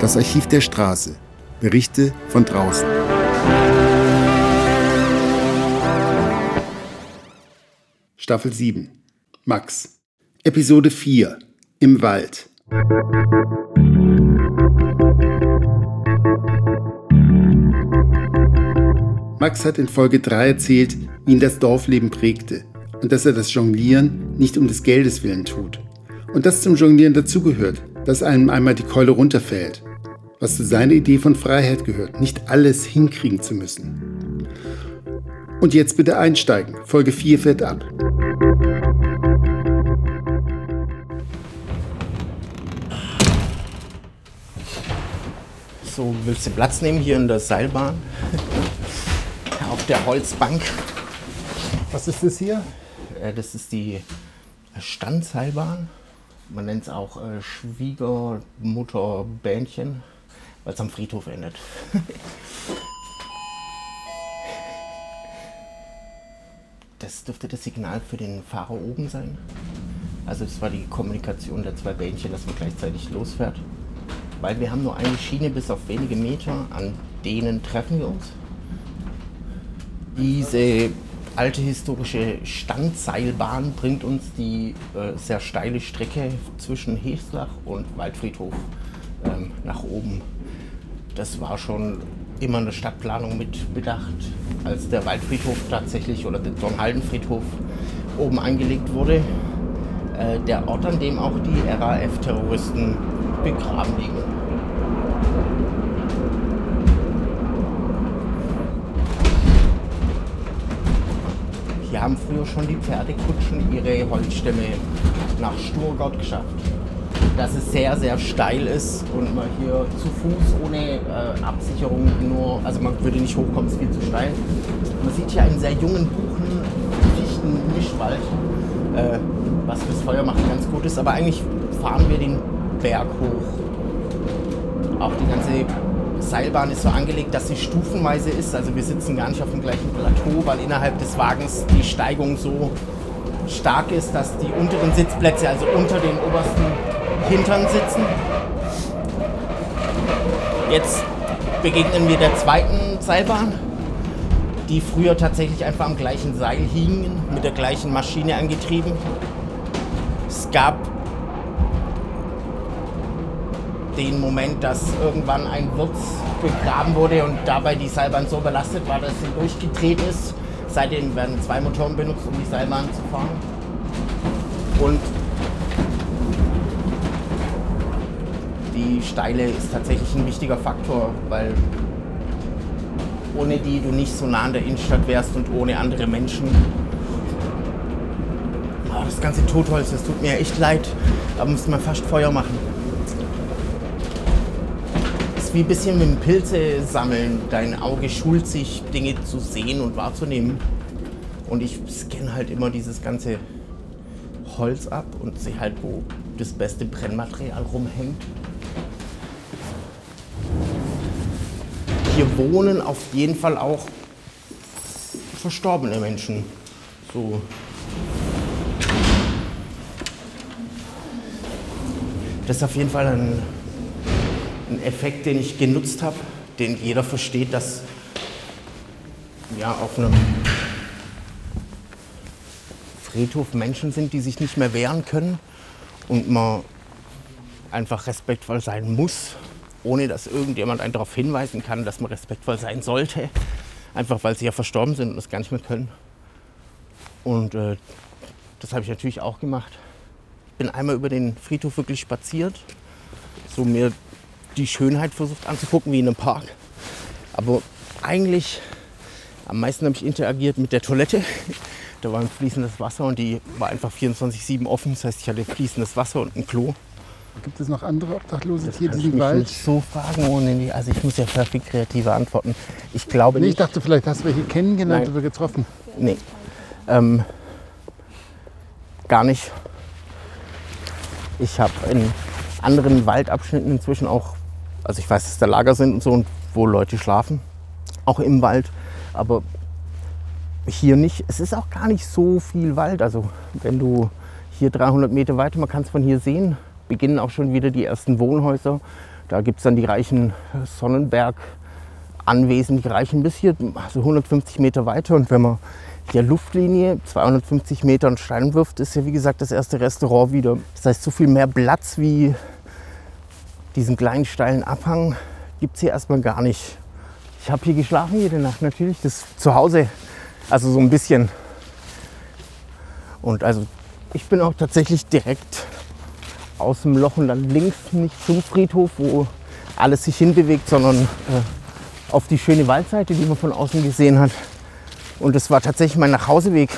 Das Archiv der Straße. Berichte von draußen. Staffel 7. Max. Episode 4. Im Wald. Max hat in Folge 3 erzählt, wie ihn das Dorfleben prägte und dass er das Jonglieren nicht um des Geldes willen tut. Und dass zum Jonglieren dazugehört, dass einem einmal die Keule runterfällt. Was zu seiner Idee von Freiheit gehört, nicht alles hinkriegen zu müssen. Und jetzt bitte einsteigen. Folge 4 fährt ab. So, willst du Platz nehmen hier in der Seilbahn? Auf der Holzbank. Was ist das hier? Das ist die Standseilbahn. Man nennt es auch Schwiegermutterbähnchen, weil es am Friedhof endet. Das dürfte das Signal für den Fahrer oben sein. Also das war die Kommunikation der zwei Bähnchen, dass man gleichzeitig losfährt. Weil wir haben nur eine Schiene bis auf wenige Meter, an denen treffen wir uns. Diese alte historische Standseilbahn bringt uns die sehr steile Strecke zwischen Heslach und Waldfriedhof nach oben. Das war schon immer in der Stadtplanung mit bedacht, als der Waldfriedhof tatsächlich oder der Dornhaldenfriedhof oben angelegt wurde. Der Ort, an dem auch die RAF-Terroristen begraben liegen. Hier haben früher schon die Pferdekutschen ihre Holzstämme nach Sturgott geschafft. Dass es sehr, sehr steil ist und man hier zu Fuß ohne Absicherung nur, also man würde nicht hochkommen, es ist viel zu steil. Man sieht hier einen sehr jungen Buchen-Fichten-Mischwald, was fürs Feuermachen ganz gut ist, aber eigentlich fahren wir den Berg hoch. Auch die ganze Seilbahn ist so angelegt, dass sie stufenweise ist. Also wir sitzen gar nicht auf dem gleichen Plateau, weil innerhalb des Wagens die Steigung so stark ist, dass die unteren Sitzplätze, also unter den obersten Hintern sitzen. Jetzt begegnen wir der zweiten Seilbahn, die früher tatsächlich einfach am gleichen Seil hingen, mit der gleichen Maschine angetrieben. Es gab den Moment, dass irgendwann ein Wirt begraben wurde und dabei die Seilbahn so belastet war, dass sie durchgedreht ist. Seitdem werden 2 Motoren benutzt, um die Seilbahn zu fahren. Und die Steile ist tatsächlich ein wichtiger Faktor, weil ohne die du nicht so nah an der Innenstadt wärst und ohne andere Menschen. Oh, das ganze Totholz, das tut mir echt leid. Da muss man fast Feuer machen. Wie ein bisschen mit dem Pilze sammeln. Dein Auge schult sich, Dinge zu sehen und wahrzunehmen. Und ich scanne halt immer dieses ganze Holz ab und sehe halt, wo das beste Brennmaterial rumhängt. Hier wohnen auf jeden Fall auch verstorbene Menschen. So. Das ist auf jeden Fall ein Effekt, den ich genutzt habe, den jeder versteht, dass ja, auf einem Friedhof Menschen sind, die sich nicht mehr wehren können und man einfach respektvoll sein muss, ohne dass irgendjemand einen darauf hinweisen kann, dass man respektvoll sein sollte, einfach weil sie ja verstorben sind und das gar nicht mehr können. Und das habe ich natürlich auch gemacht. Ich bin einmal über den Friedhof wirklich spaziert, so mir die Schönheit versucht anzugucken, wie in einem Park. Aber eigentlich am meisten habe ich interagiert mit der Toilette. Da war ein fließendes Wasser und die war einfach 24/7 offen. Das heißt, ich hatte fließendes Wasser und ein Klo. Gibt es noch andere Obdachlose Das hier in kann diesem ich mich Wald? nicht so fragen, ohne also ich muss ja perfekt kreative antworten. Ich glaube Nee, nicht. ich dachte, vielleicht hast du welche kennengelernt oder getroffen. Nee. Gar nicht. Ich habe in anderen Waldabschnitten inzwischen auch, also ich weiß, dass da Lager sind und so und wo Leute schlafen, auch im Wald, aber hier nicht. Es ist auch gar nicht so viel Wald. Also wenn du hier 300 Meter weiter, man kann es von hier sehen, beginnen auch schon wieder die ersten Wohnhäuser. Da gibt es dann die reichen Sonnenberg-Anwesen, die reichen bis hier, also 150 Meter weiter. Und wenn man hier Luftlinie 250 Meter einen Stein wirft, ist ja wie gesagt das erste Restaurant wieder. Das heißt, so viel mehr Platz wie diesen kleinen steilen Abhang gibt es hier erstmal gar nicht. Ich habe hier geschlafen jede Nacht natürlich, das zu Hause, also so ein bisschen. Und also ich bin auch tatsächlich direkt aus dem Loch und dann links nicht zum Friedhof, wo alles sich hinbewegt, sondern auf die schöne Waldseite, die man von außen gesehen hat. Und das war tatsächlich mein Nachhauseweg.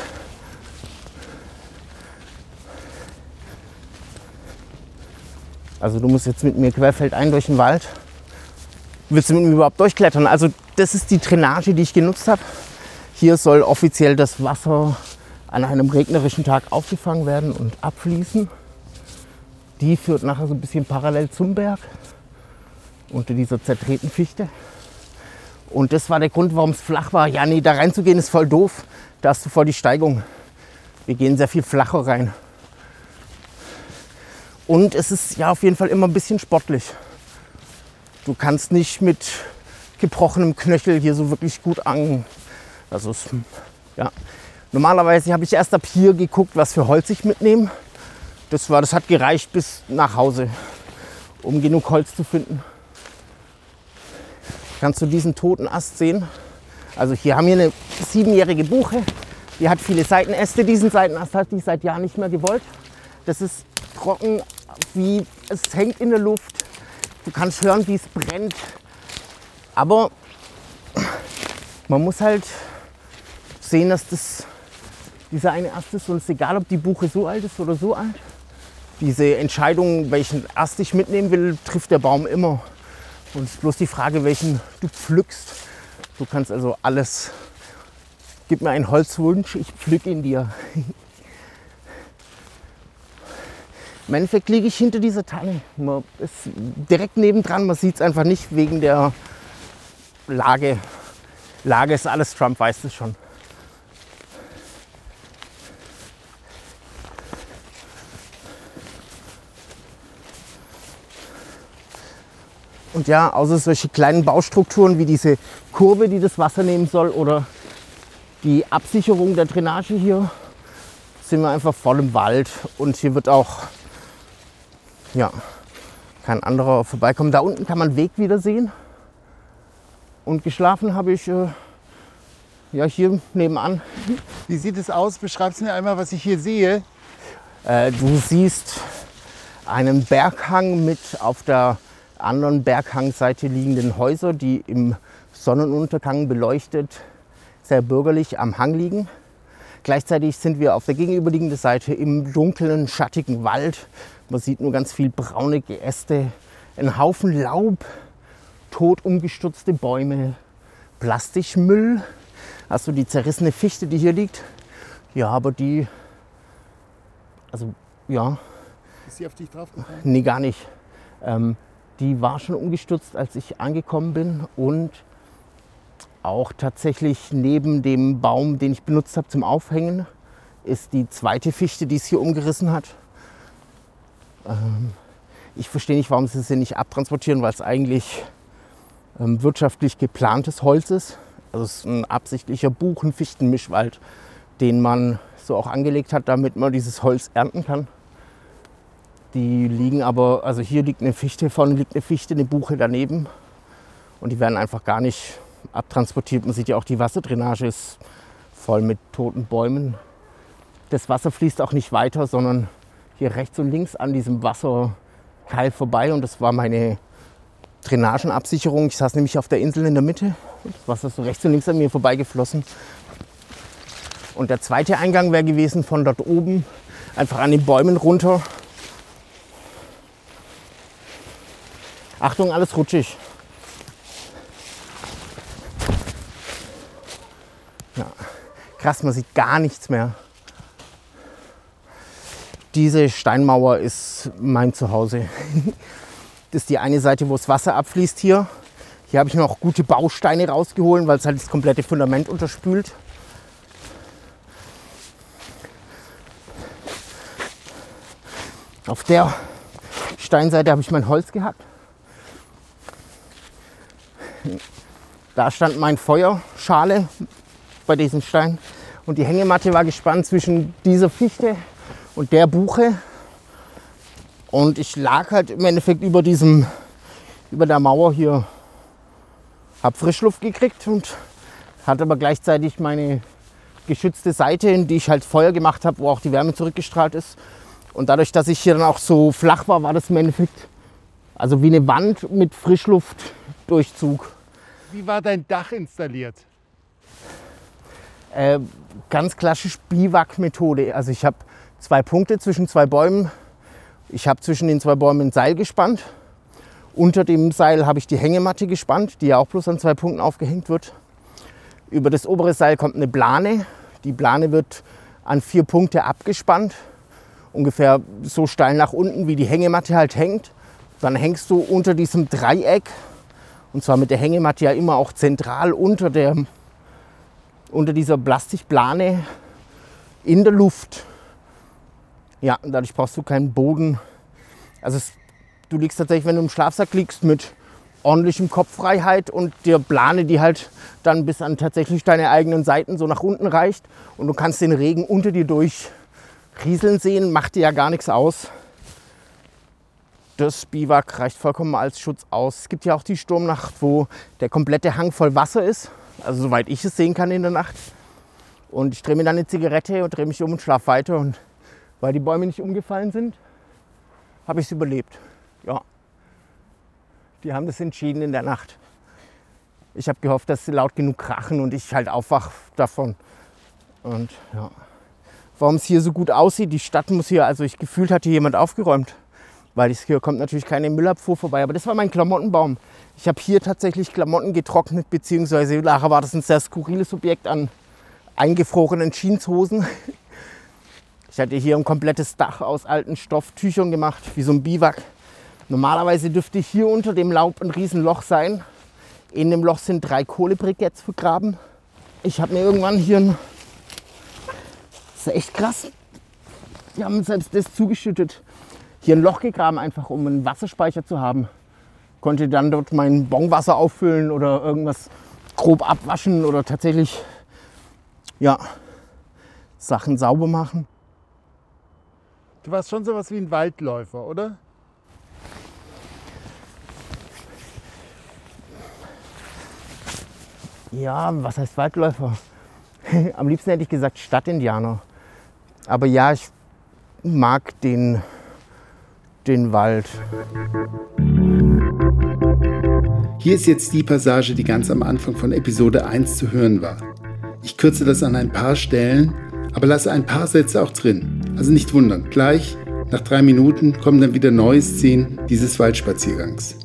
Also du musst jetzt mit mir querfeldein durch den Wald. Willst du mit mir überhaupt durchklettern? Also das ist die Drainage, die ich genutzt habe. Hier soll offiziell das Wasser an einem regnerischen Tag aufgefangen werden und abfließen. Die führt nachher so ein bisschen parallel zum Berg unter dieser zertreten Fichte. Und das war der Grund, warum es flach war. Ja, nee, da reinzugehen ist voll doof. Da hast du voll die Steigung. Wir gehen sehr viel flacher rein. Und es ist ja auf jeden Fall immer ein bisschen sportlich. Du kannst nicht mit gebrochenem Knöchel hier so wirklich gut angeln. Also ja. Normalerweise habe ich erst ab hier geguckt, was für Holz ich mitnehme. Das hat gereicht bis nach Hause, um genug Holz zu finden. Kannst du diesen toten Ast sehen? Also hier haben wir eine 7-jährige Buche. Die hat viele Seitenäste. Diesen Seitenast hat die seit Jahren nicht mehr gewollt. Das ist trocken, es hängt in der Luft. Du kannst hören, wie es brennt. Aber man muss halt sehen, dass dieser eine Ast ist. Und es ist egal, ob die Buche so alt ist oder so alt. Diese Entscheidung, welchen Ast ich mitnehmen will, trifft der Baum immer. Und es ist bloß die Frage, welchen du pflückst. Du kannst also alles. Gib mir einen Holzwunsch, ich pflück ihn dir. Im Endeffekt liege ich hinter dieser Tanne. Man ist direkt nebendran, man sieht es einfach nicht wegen der Lage. Lage ist alles, Trump weiß es schon. Und ja, außer solche kleinen Baustrukturen wie diese Kurve, die das Wasser nehmen soll, oder die Absicherung der Drainage hier, sind wir einfach voll im Wald. Und hier wird auch kein anderer vorbeikommen. Da unten kann man einen Weg wieder sehen. Und geschlafen habe ich hier nebenan. Wie sieht es aus? Beschreib's mir einmal, was ich hier sehe. Du siehst einen Berghang mit auf der anderen Berghangseite liegenden Häuser, die im Sonnenuntergang beleuchtet, sehr bürgerlich am Hang liegen. Gleichzeitig sind wir auf der gegenüberliegenden Seite im dunklen, schattigen Wald. Man sieht nur ganz viel braune Geäste, einen Haufen Laub, tot umgestürzte Bäume, Plastikmüll. Also die zerrissene Fichte, die hier liegt. Ja, aber Ist sie auf dich draufgefallen? Nee, gar nicht. Die war schon umgestürzt, als ich angekommen bin, und auch tatsächlich neben dem Baum, den ich benutzt habe zum Aufhängen, ist die zweite Fichte, die es hier umgerissen hat. Ich verstehe nicht, warum sie sie nicht abtransportieren, weil es eigentlich wirtschaftlich geplantes Holz ist. Also es ist ein absichtlicher Buchen-Fichten-Mischwald, den man so auch angelegt hat, damit man dieses Holz ernten kann. Die liegen aber, also hier liegt eine Fichte, vorne liegt eine Fichte, eine Buche daneben. Und die werden einfach gar nicht abtransportiert. Man sieht ja auch, die Wasserdrainage ist voll mit toten Bäumen. Das Wasser fließt auch nicht weiter, sondern hier rechts und links an diesem Wasserkeil vorbei. Und das war meine Drainagenabsicherung. Ich saß nämlich auf der Insel in der Mitte. Das Wasser ist so rechts und links an mir vorbeigeflossen. Und der zweite Eingang wäre gewesen von dort oben, einfach an den Bäumen runter. Achtung, alles rutschig. Ja, krass, man sieht gar nichts mehr. Diese Steinmauer ist mein Zuhause. Das ist die eine Seite, wo das Wasser abfließt hier. Hier habe ich noch gute Bausteine rausgeholt, weil es halt das komplette Fundament unterspült. Auf der Steinseite habe ich mein Holz gehackt. Da stand mein Feuerschale bei diesem Stein und die Hängematte war gespannt zwischen dieser Fichte und der Buche. Und ich lag halt im Endeffekt über der Mauer hier, habe Frischluft gekriegt und hatte aber gleichzeitig meine geschützte Seite, in die ich halt Feuer gemacht habe, wo auch die Wärme zurückgestrahlt ist. Und dadurch, dass ich hier dann auch so flach war, war das im Endeffekt also wie eine Wand mit Frischluftdurchzug. Wie war dein Dach installiert? Ganz klassisch Biwak-Methode. Also ich habe 2 Punkte zwischen 2 Bäumen. Ich habe zwischen den 2 Bäumen ein Seil gespannt. Unter dem Seil habe ich die Hängematte gespannt, die ja auch bloß an 2 Punkten aufgehängt wird. Über das obere Seil kommt eine Plane. Die Plane wird an 4 Punkte abgespannt. Ungefähr so steil nach unten, wie die Hängematte halt hängt. Dann hängst du unter diesem Dreieck. Und zwar mit der Hängematte ja immer auch zentral unter dieser Plastikplane in der Luft. Ja, und dadurch brauchst du keinen Boden. Also du liegst tatsächlich, wenn du im Schlafsack liegst, mit ordentlichem Kopffreiheit und der Plane, die halt dann bis an tatsächlich deine eigenen Seiten so nach unten reicht. Und du kannst den Regen unter dir durch rieseln sehen, macht dir ja gar nichts aus. Das Biwak reicht vollkommen als Schutz aus. Es gibt ja auch die Sturmnacht, wo der komplette Hang voll Wasser ist. Also soweit ich es sehen kann in der Nacht. Und ich drehe mir dann eine Zigarette und drehe mich um und schlafe weiter. Und weil die Bäume nicht umgefallen sind, habe ich es überlebt. Ja. Die haben das entschieden in der Nacht. Ich habe gehofft, dass sie laut genug krachen und ich halt aufwach davon. Und ja. Warum es hier so gut aussieht, die Stadt muss hier, also ich gefühlt hat hier jemand aufgeräumt. Weil hier kommt natürlich keine Müllabfuhr vorbei. Aber das war mein Klamottenbaum. Ich habe hier tatsächlich Klamotten getrocknet, beziehungsweise nachher war das ein sehr skurriles Objekt an eingefrorenen Jeanshosen. Ich hatte hier ein komplettes Dach aus alten Stofftüchern gemacht, wie so ein Biwak. Normalerweise dürfte hier unter dem Laub ein Riesenloch sein. In dem Loch sind 3 Kohlebriketts vergraben. Ich habe mir irgendwann hier das ist echt krass. Die haben selbst das zugeschüttet. Hier ein Loch gegraben, einfach um einen Wasserspeicher zu haben. Konnte dann dort mein Bonwasser auffüllen oder irgendwas grob abwaschen oder tatsächlich ja, Sachen sauber machen. Du warst schon sowas wie ein Waldläufer, oder? Ja, was heißt Waldläufer? Am liebsten hätte ich gesagt Stadtindianer. Aber ja, ich mag den Wald. Hier ist jetzt die Passage, die ganz am Anfang von Episode 1 zu hören war. Ich kürze das an ein paar Stellen, aber lasse ein paar Sätze auch drin. Also nicht wundern, gleich nach 3 Minuten kommen dann wieder neue Szenen dieses Waldspaziergangs.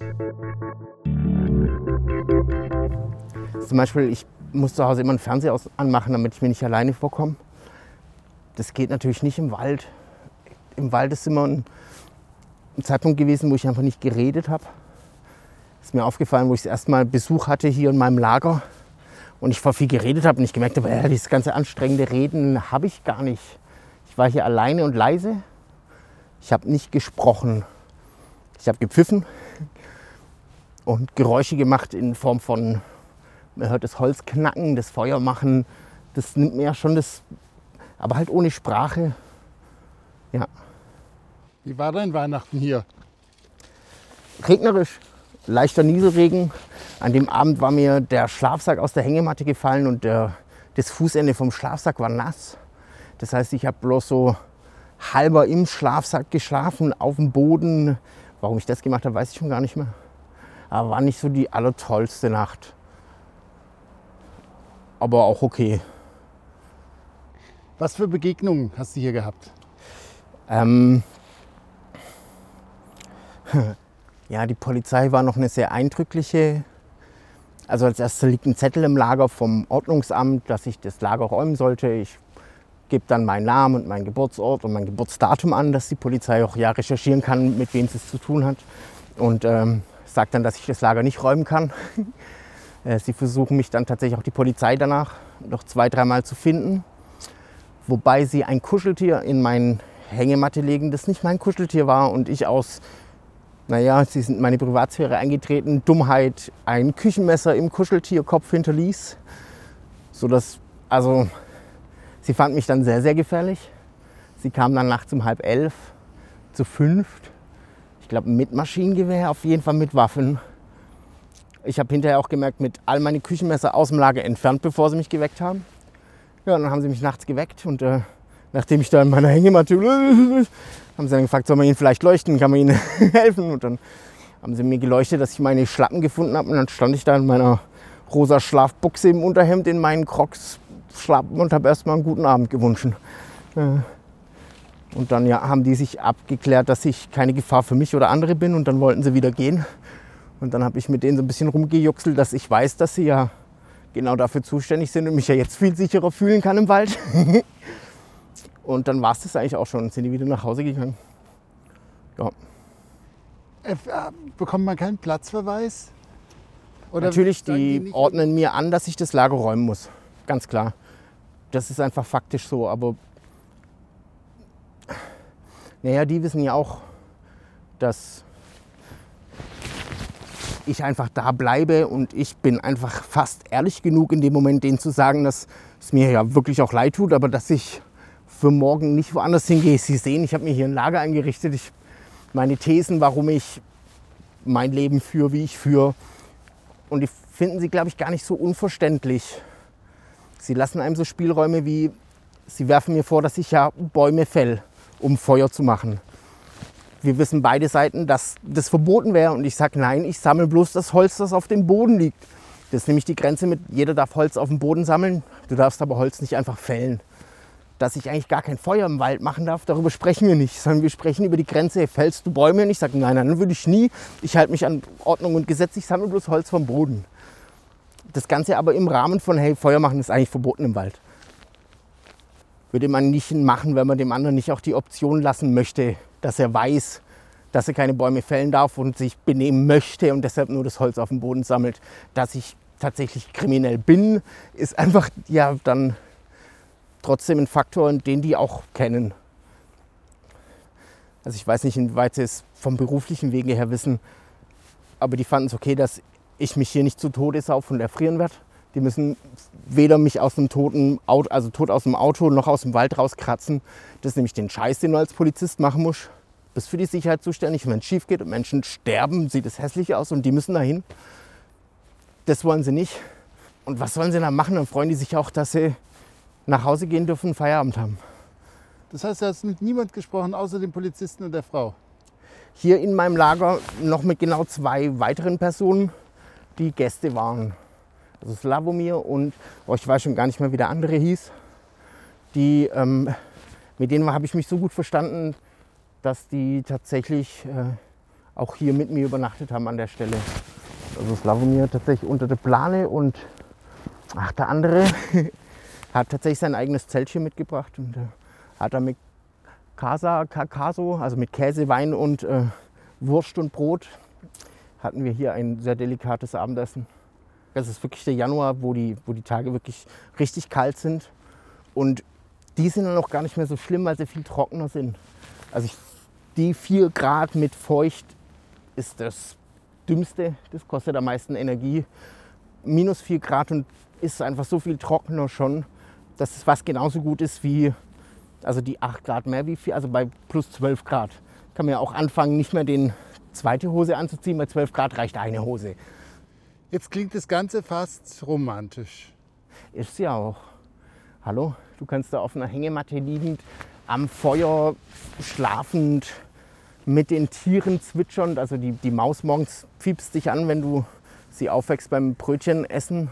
Zum Beispiel, ich muss zu Hause immer einen Fernseher anmachen, damit ich mir nicht alleine vorkomme. Das geht natürlich nicht im Wald. Im Wald ist immer ein Zeitpunkt gewesen, wo ich einfach nicht geredet habe. Ist mir aufgefallen, wo ich das erste Mal Besuch hatte hier in meinem Lager und ich voll viel geredet habe und ich gemerkt habe, dieses ganze anstrengende Reden habe ich gar nicht. Ich war hier alleine und leise. Ich habe nicht gesprochen. Ich habe gepfiffen und Geräusche gemacht in Form von, man hört das Holz knacken, das Feuer machen. Das nimmt mir ja schon das, aber halt ohne Sprache. Ja. Wie war dein Weihnachten hier? Regnerisch, leichter Nieselregen. An dem Abend war mir der Schlafsack aus der Hängematte gefallen und das Fußende vom Schlafsack war nass. Das heißt, ich habe bloß so halber im Schlafsack geschlafen, auf dem Boden. Warum ich das gemacht habe, weiß ich schon gar nicht mehr. Aber war nicht so die allertollste Nacht. Aber auch okay. Was für Begegnungen hast du hier gehabt? Ja, die Polizei war noch eine sehr eindrückliche. Also als erstes liegt ein Zettel im Lager vom Ordnungsamt, dass ich das Lager räumen sollte. Ich gebe dann meinen Namen und meinen Geburtsort und mein Geburtsdatum an, dass die Polizei auch ja recherchieren kann, mit wem es zu tun hat. Und sagt dann, dass ich das Lager nicht räumen kann. Sie versuchen mich dann tatsächlich auch die Polizei danach noch 2-3 Mal zu finden. Wobei sie ein Kuscheltier in meine Hängematte legen, das nicht mein Kuscheltier war und ich aus Naja, sie sind in meine Privatsphäre eingetreten. Dummheit, ein Küchenmesser im Kuscheltierkopf hinterließ. Sodass, also, sie fand mich dann sehr, sehr gefährlich. Sie kam dann nachts um 22:30 zu 5. Ich glaube mit Maschinengewehr, auf jeden Fall mit Waffen. Ich habe hinterher auch gemerkt, mit all meine Küchenmesser aus dem Lager entfernt, bevor sie mich geweckt haben. Ja, dann haben sie mich nachts geweckt und nachdem ich da in meiner Hängematte, haben sie dann gefragt, soll man ihnen vielleicht leuchten, kann man ihnen helfen? Und dann haben sie mir geleuchtet, dass ich meine Schlappen gefunden habe. Und dann stand ich da in meiner rosa Schlafbuchse im Unterhemd, in meinen Crocs, Schlappen und habe erstmal einen guten Abend gewünscht. Und dann haben die sich abgeklärt, dass ich keine Gefahr für mich oder andere bin. Und dann wollten sie wieder gehen. Und dann habe ich mit denen so ein bisschen rumgejuckselt, dass ich weiß, dass sie ja genau dafür zuständig sind und mich ja jetzt viel sicherer fühlen kann im Wald. Und dann war es das eigentlich auch schon. Und sind die wieder nach Hause gegangen. Ja. Bekommt man keinen Platzverweis? Oder natürlich, die ordnen mir an, dass ich das Lager räumen muss. Ganz klar. Das ist einfach faktisch so. Aber naja, die wissen ja auch, dass ich einfach da bleibe und ich bin einfach fast ehrlich genug in dem Moment, denen zu sagen, dass es mir ja wirklich auch leid tut, aber dass ich für morgen nicht woanders hingehe. Sie sehen, ich habe mir hier ein Lager eingerichtet. Meine Thesen, warum ich mein Leben führe, wie ich führe. Und die finden sie, glaube ich, gar nicht so unverständlich. Sie lassen einem so Spielräume wie, sie werfen mir vor, dass ich ja Bäume fäll, um Feuer zu machen. Wir wissen beide Seiten, dass das verboten wäre. Und ich sage, nein, ich sammle bloß das Holz, das auf dem Boden liegt. Das ist nämlich die Grenze mit, jeder darf Holz auf dem Boden sammeln. Du darfst aber Holz nicht einfach fällen. Dass ich eigentlich gar kein Feuer im Wald machen darf, darüber sprechen wir nicht. Sondern wir sprechen über die Grenze, fällst du Bäume? Und ich sage, nein, dann würde ich nie. Ich halte mich an Ordnung und Gesetz, ich sammle bloß Holz vom Boden. Das Ganze aber im Rahmen von, hey, Feuer machen ist eigentlich verboten im Wald. Würde man nicht machen, wenn man dem anderen nicht auch die Option lassen möchte, dass er weiß, dass er keine Bäume fällen darf und sich benehmen möchte und deshalb nur das Holz auf dem Boden sammelt. Dass ich tatsächlich kriminell bin, ist einfach ja dann trotzdem ein Faktor, den die auch kennen. Also ich weiß nicht, inwieweit sie es vom beruflichen Wege her wissen, aber die fanden es okay, dass ich mich hier nicht zu Tode saufe und erfrieren werde. Die müssen weder mich aus dem toten Auto, also tot aus dem Auto, noch aus dem Wald rauskratzen. Das ist nämlich den Scheiß, den du als Polizist machen musst. Du bist für die Sicherheit zuständig. Wenn es schief geht und Menschen sterben, sieht es hässlich aus und die müssen dahin. Das wollen sie nicht. Und was sollen sie dann machen? Dann freuen die sich auch, dass sie nach Hause gehen dürfen und Feierabend haben. Das heißt, du hast mit niemand gesprochen, außer dem Polizisten und der Frau? Hier in meinem Lager noch mit genau 2 weiteren Personen, die Gäste waren. Also Slawomir und, ich weiß schon gar nicht mehr, wie der andere hieß. Die, mit denen habe ich mich so gut verstanden, dass die tatsächlich auch hier mit mir übernachtet haben an der Stelle. Also Slawomir tatsächlich unter der Plane und der andere hat tatsächlich sein eigenes Zeltchen mitgebracht und hat da mit Caso, also mit Käse, Wein und Wurst und Brot, hatten wir hier ein sehr delikates Abendessen. Es ist wirklich der Januar, wo die Tage wirklich richtig kalt sind. Und die sind dann auch gar nicht mehr so schlimm, weil sie viel trockener sind. Also die 4 Grad mit feucht ist das Dümmste. Das kostet am meisten Energie. Minus 4 Grad und ist einfach so viel trockener schon, dass es was genauso gut ist wie also die 8 Grad mehr wie 4, also bei plus 12 Grad. Kann man ja auch anfangen, nicht mehr die zweite Hose anzuziehen, bei 12 Grad reicht eine Hose. Jetzt klingt das Ganze fast romantisch. Ist ja auch. Hallo, du kannst da auf einer Hängematte liegend, am Feuer schlafend, mit den Tieren zwitschernd. Also die Maus morgens piepst dich an, wenn du sie aufwächst beim Brötchen essen.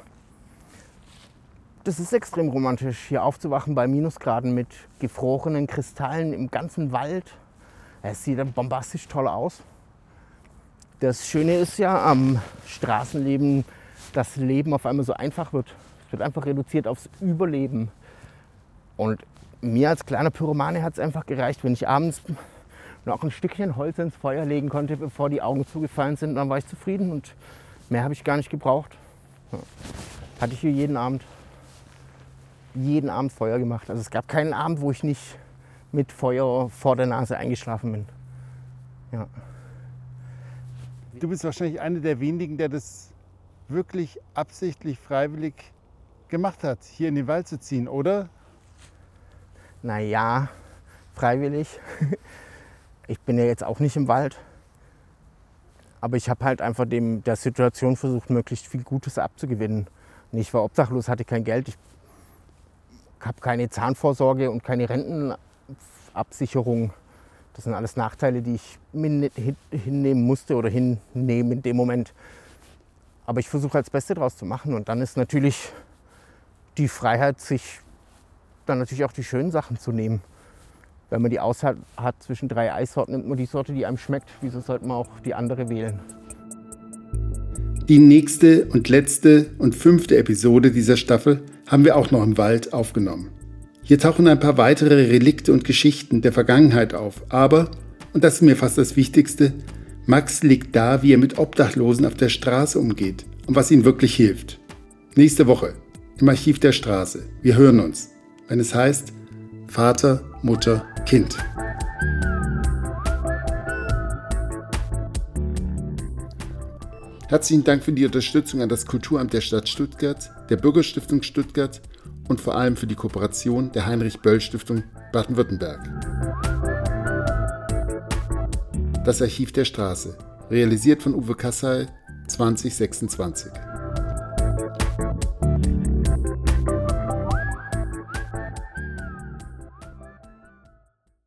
Das ist extrem romantisch, hier aufzuwachen bei Minusgraden mit gefrorenen Kristallen im ganzen Wald. Es sieht dann bombastisch toll aus. Das Schöne ist ja am Straßenleben, dass Leben auf einmal so einfach wird. Es wird einfach reduziert aufs Überleben. Und mir als kleiner Pyromane hat es einfach gereicht, wenn ich abends noch ein Stückchen Holz ins Feuer legen konnte, bevor die Augen zugefallen sind. Dann war ich zufrieden und mehr habe ich gar nicht gebraucht. Ja. Hatte ich hier jeden Abend Feuer gemacht. Also es gab keinen Abend, wo ich nicht mit Feuer vor der Nase eingeschlafen bin. Ja. Du bist wahrscheinlich einer der wenigen, der das wirklich absichtlich, freiwillig gemacht hat, hier in den Wald zu ziehen, oder? Naja, freiwillig. Ich bin ja jetzt auch nicht im Wald. Aber ich habe halt einfach der Situation versucht, möglichst viel Gutes abzugewinnen. Und ich war obdachlos, hatte kein Geld. Ich habe keine Zahnvorsorge und keine Rentenabsicherung. Das sind alles Nachteile, die ich hinnehmen musste oder hinnehmen in dem Moment. Aber ich versuche halt das Beste draus zu machen. Und dann ist natürlich die Freiheit, sich dann natürlich auch die schönen Sachen zu nehmen. Wenn man die Auswahl hat zwischen 3 Eissorten, nimmt man die Sorte, die einem schmeckt. Wieso sollte man auch die andere wählen? Die nächste und letzte und 5. Episode dieser Staffel haben wir auch noch im Wald aufgenommen. Hier tauchen ein paar weitere Relikte und Geschichten der Vergangenheit auf. Aber, und das ist mir fast das Wichtigste, Max legt dar, wie er mit Obdachlosen auf der Straße umgeht und was ihnen wirklich hilft. Nächste Woche im Archiv der Straße. Wir hören uns, wenn es heißt Vater, Mutter, Kind. Herzlichen Dank für die Unterstützung an das Kulturamt der Stadt Stuttgart, der Bürgerstiftung Stuttgart und vor allem für die Kooperation der Heinrich-Böll-Stiftung Baden-Württemberg. Das Archiv der Straße, realisiert von Uwe Kassai, 2026.